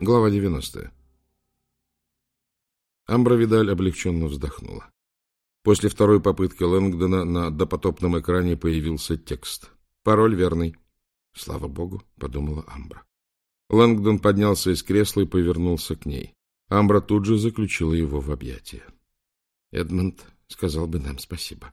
Глава 90. Амбра Видаль облегченно вздохнула. После второй попытки Лэнгдона на допотопном экране появился текст. Пароль верный. Слава богу, подумала Амбра. Лэнгдон поднялся из кресла и повернулся к ней. Амбра тут же заключила его в объятия. Эдмонд сказал бы нам спасибо.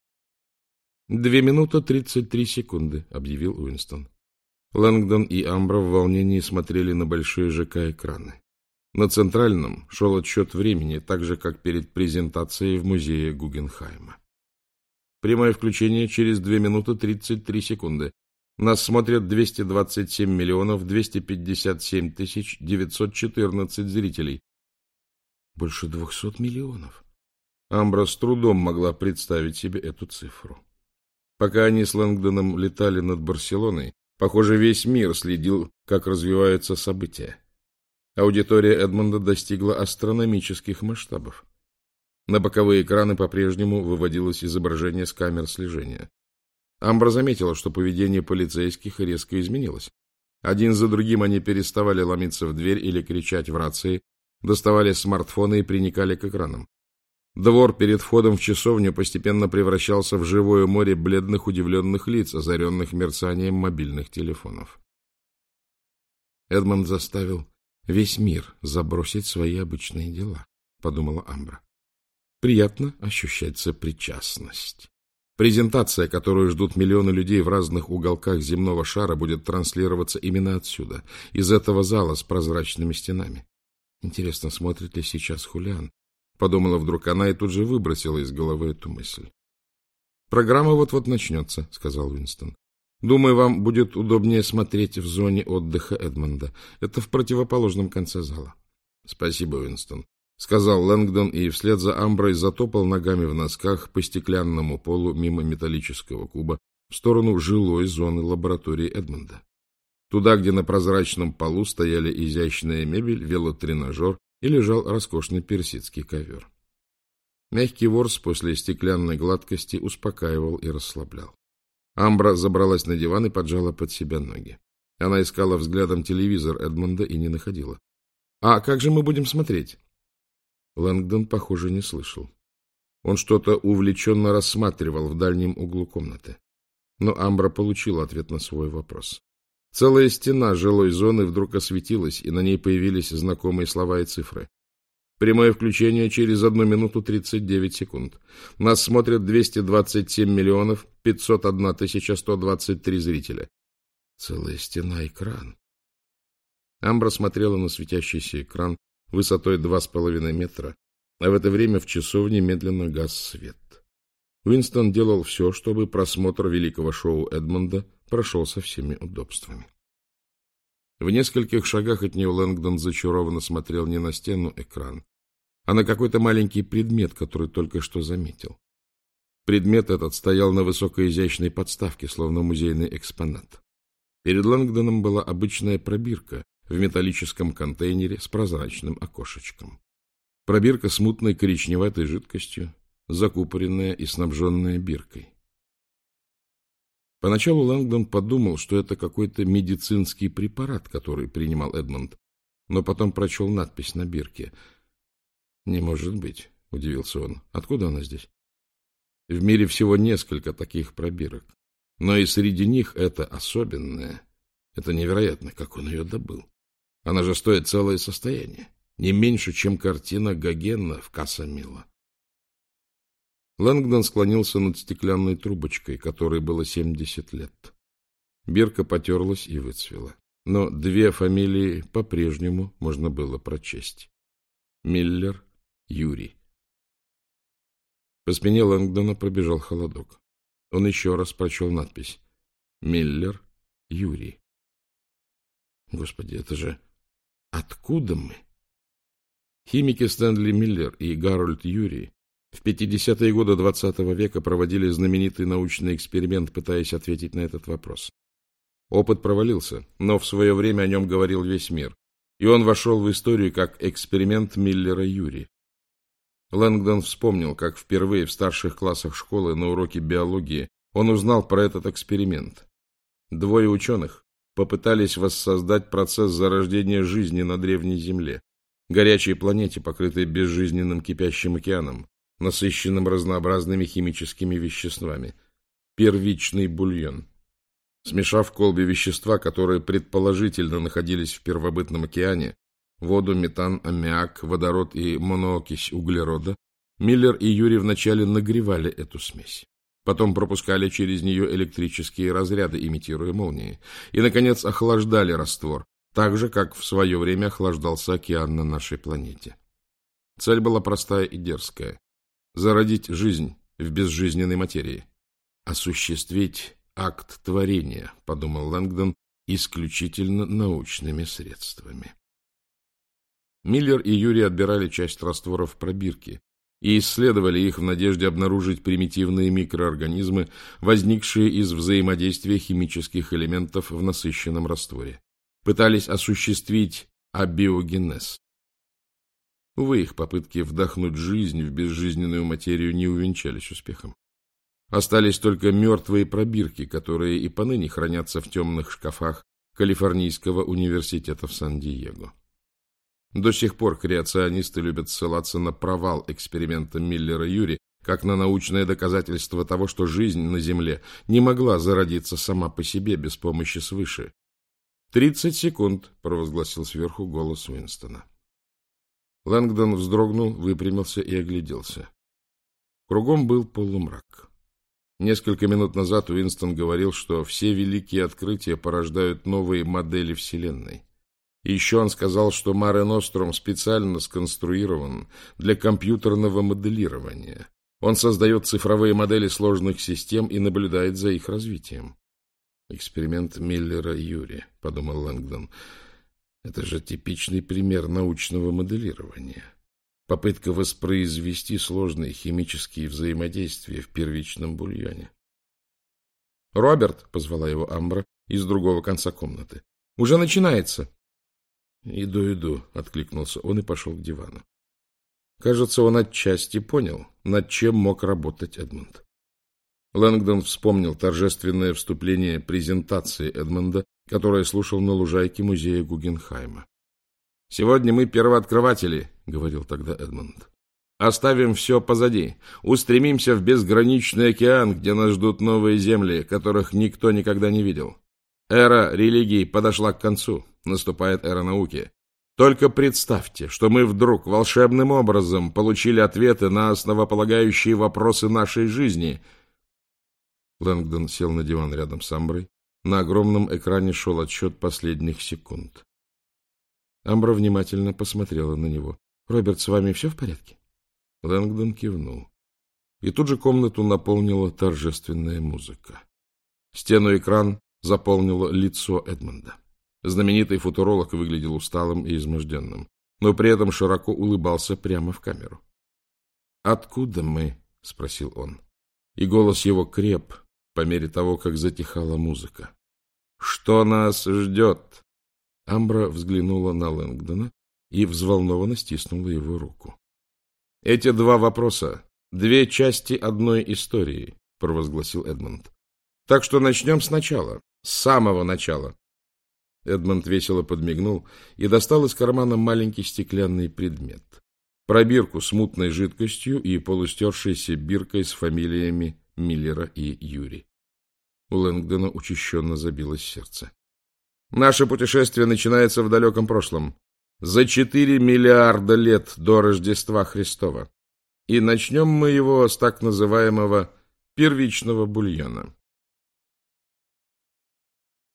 2 минуты 33 секунды, объявил Уинстон. Лэнгдон и Амбра в волнении смотрели на большие ЖК-экраны. На центральном шел отсчет времени, так же, как перед презентацией в музее Гугенхайма. Прямое включение через 2 минуты 33 секунды. Нас смотрят 227 миллионов 257 тысяч 914 зрителей. Больше 200 миллионов. Амбра с трудом могла представить себе эту цифру. Пока они с Лэнгдоном летали над Барселоной, похоже, весь мир следил, как развиваются события. Аудитория Эдмонда достигла астрономических масштабов. На боковые экраны по-прежнему выводилось изображение с камер слежения. Амбра заметила, что поведение полицейских резко изменилось. Один за другим они переставали ломиться в дверь или кричать в рации, доставали смартфоны и приникали к экранам. Двор перед входом в часовню постепенно превращался в живое море бледных удивленных лиц, озаренных мерцанием мобильных телефонов. Эдмонд заставил весь мир забросить свои обычные дела, подумала Амбра. Приятно ощущать сопричастность. Презентация, которую ждут миллионы людей в разных уголках земного шара, будет транслироваться именно отсюда, из этого зала с прозрачными стенами. Интересно, смотрит ли сейчас Хулиан? Подумала вдруг она и тут же выбросила из головы эту мысль. «Программа вот-вот начнется», — сказал Уинстон. «Думаю, вам будет удобнее смотреть в зоне отдыха Эдмонда. Это в противоположном конце зала». «Спасибо, Уинстон», — сказал Лэнгдон и вслед за Амброй затопал ногами в носках по стеклянному полу мимо металлического куба в сторону жилой зоны лаборатории Эдмонда. Туда, где на прозрачном полу стояли изящная мебель, велотренажер и лежал роскошный персидский ковер. Мягкий ворс после стеклянной гладкости успокаивал и расслаблял. Амбра забралась на диван и поджала под себя ноги. Она искала взглядом телевизор Эдмонда и не находила. «А как же мы будем смотреть?» Лэнгдон, похоже, не слышал. Он что-то увлеченно рассматривал в дальнем углу комнаты. Но Амбра получила ответ на свой вопрос. Целая стена жилой зоны вдруг осветилась, и на ней появились знакомые слова и цифры. Прямое включение через 1 минуту 39 секунд. Нас смотрят 227 миллионов 501 тысяча 123 зрителя. Целая стена экран. Амбра смотрела на светящийся экран высотой 2,5 метра, а в это время в часовне медленно гас свет. Уинстон делал все, чтобы просмотр великого шоу Эдмонда прошел со всеми удобствами. В нескольких шагах от нее Лэнгдон зачарованно смотрел не на стену экран, а на какой-то маленький предмет, который только что заметил. Предмет этот стоял на высокой изящной подставке, словно музейный экспонат. Перед Лэнгдоном была обычная пробирка в металлическом контейнере с прозрачным окошечком. Пробирка с мутной коричневатой жидкостью, закупоренная и снабженная биркой. Поначалу Лэнгдон подумал, что это какой-то медицинский препарат, который принимал Эдмонд, но потом прочел надпись на бирке. «Не может быть», — удивился он. «Откуда она здесь?» В мире всего несколько таких пробирок, но и среди них это особенная. Это невероятно, как он ее добыл. Она же стоит целое состояние, не меньше, чем картина Гогена в Касса Милла. Лэнгдон склонился над стеклянной трубочкой, которой было 70 лет. Бирка потерлась и выцвела, но 2 фамилии по-прежнему можно было прочесть. Миллер Юрий. По спине Лэнгдона пробежал холодок. Он еще раз прочел надпись. Миллер Юрий. Господи, это же... Откуда мы? Химики Стэнли Миллер и Гарольд Юрий в 50-е годы XX века проводили знаменитый научный эксперимент, пытаясь ответить на этот вопрос. Опыт провалился, но в свое время о нем говорил весь мир, и он вошел в историю как эксперимент Миллера Юрия. Лэнгдон вспомнил, как впервые в старших классах школы на уроке биологии он узнал про этот эксперимент. 2 ученых попытались воссоздать процесс зарождения жизни на древней Земле, горячей планете, покрытой безжизненным кипящим океаном, насыщенным разнообразными химическими веществами. Первичный бульон. Смешав в колбе вещества, которые предположительно находились в первобытном океане, воду, метан, аммиак, водород и моноокись углерода, Миллер и Юрий вначале нагревали эту смесь. Потом пропускали через нее электрические разряды, имитируя молнии, и, наконец, охлаждали раствор, так же, как в свое время охлаждался океан на нашей планете. Цель была простая и дерзкая – зародить жизнь в безжизненной материи, осуществить акт творения, подумал Лэнгдон, исключительно научными средствами. Миллер и Юрий отбирали часть растворов в пробирке и исследовали их в надежде обнаружить примитивные микроорганизмы, возникшие из взаимодействия химических элементов в насыщенном растворе. Пытались осуществить абиогенез. Увы, их попытки вдохнуть жизнь в безжизненную материю не увенчались успехом. Остались только мертвые пробирки, которые и поныне хранятся в темных шкафах Калифорнийского университета в Сан-Диего. До сих пор креационисты любят ссылаться на провал эксперимента Миллера-Юри как на научное доказательство того, что жизнь на Земле не могла зародиться сама по себе без помощи свыше. 30 секунд, провозгласил сверху голос Уинстона. Лэнгдон вздрогнул, выпрямился и огляделся. Кругом был полумрак. Несколько минут назад Уинстон говорил, что все великие открытия порождают новые модели Вселенной. И еще он сказал, что Маре Нострум специально сконструирован для компьютерного моделирования. Он создает цифровые модели сложных систем и наблюдает за их развитием. Эксперимент Миллера-Юри, подумал Лэнгдон. Это же типичный пример научного моделирования. Попытка воспроизвести сложные химические взаимодействия в первичном бульоне. «Роберт», — позвала его Амбра из другого конца комнаты, — «уже начинается». «Иду», — откликнулся он и пошел к дивану. Кажется, он отчасти понял, над чем мог работать Эдмонд. Лэнгдон вспомнил торжественное вступление презентации Эдмонда, которое слушал на лужайке музея Гугенхайма. «Сегодня мы первооткрыватели», — говорил тогда Эдмонд. «Оставим все позади, устремимся в безграничный океан, где нас ждут новые земли, которых никто никогда не видел. Эра религии подошла к концу, наступает эра науки. Только представьте, что мы вдруг волшебным образом получили ответы на основополагающие вопросы нашей жизни». Лэнгдон сел на диван рядом с Амброй. На огромном экране шел отсчет последних секунд. Амбра внимательно посмотрела на него. «Роберт, с вами все в порядке?» Лэнгдон кивнул. И тут же комнату наполнила торжественная музыка. Стену-экран заполнило лицо Эдмонда. Знаменитый футуролог выглядел усталым и изможденным, но при этом широко улыбался прямо в камеру. «Откуда мы?» — спросил он. И голос его креп по мере того, как затихала музыка. «Что нас ждет?» Амбра взглянула на Лэнгдона и взволнованно стиснула его руку. «Эти два вопроса — две части одной истории», — провозгласил Эдмонд. «Так что начнем сначала, с самого начала». Эдмонд весело подмигнул и достал из кармана маленький стеклянный предмет. Пробирку с мутной жидкостью и полустершейся биркой с фамилиями Миллера и Юри. У Лэнгдона учащенно забилось сердце. «Наше путешествие начинается в далеком прошлом, за 4 миллиарда лет до Рождества Христова. И начнем мы его с так называемого первичного бульона.